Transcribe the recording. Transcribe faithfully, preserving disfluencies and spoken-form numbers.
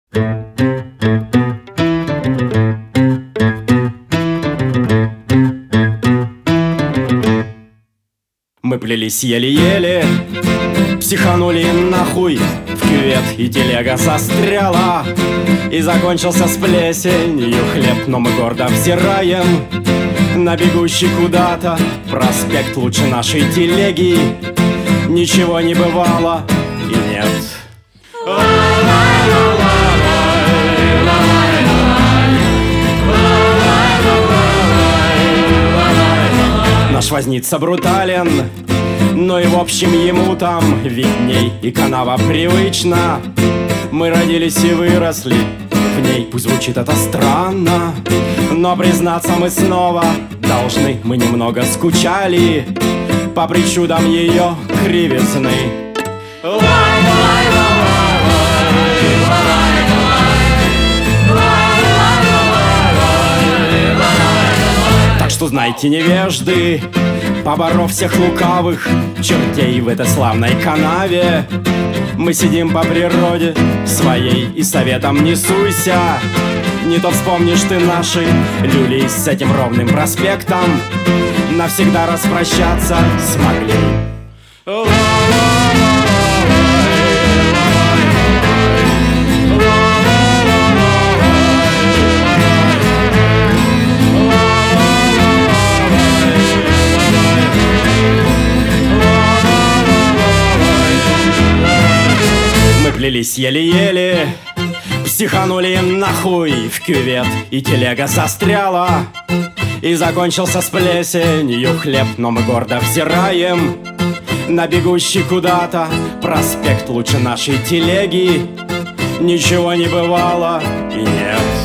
Мы плелись еле-еле, психанули нахуй в кювет, и телега застряла. И закончился с плесенью хлеб, но мы гордо взираем на бегущий куда-то проспект лучше нашей телеги. Ничего не бывало и нет. Наш возница брутален, но и в общем ему там видней, и канава привычна. Мы родились и выросли в ней, пусть звучит это странно, но признаться мы снова должны. Мы немного скучали по причудам ее кривизны. Так что знайте, невежды, поборов всех лукавых чертей в этой славной канаве, мы сидим по природе своей и советом не суйся. Не то вспомнишь ты наши люли с этим ровным проспектом, навсегда распрощаться смогли. Мы плелись еле-еле, психанули нахуй в кювет, и телега застряла. И закончился с плесенью хлеб, но мы гордо взираем на бегущий куда-то проспект лучше нашей телеги. Ничего не бывало и нет.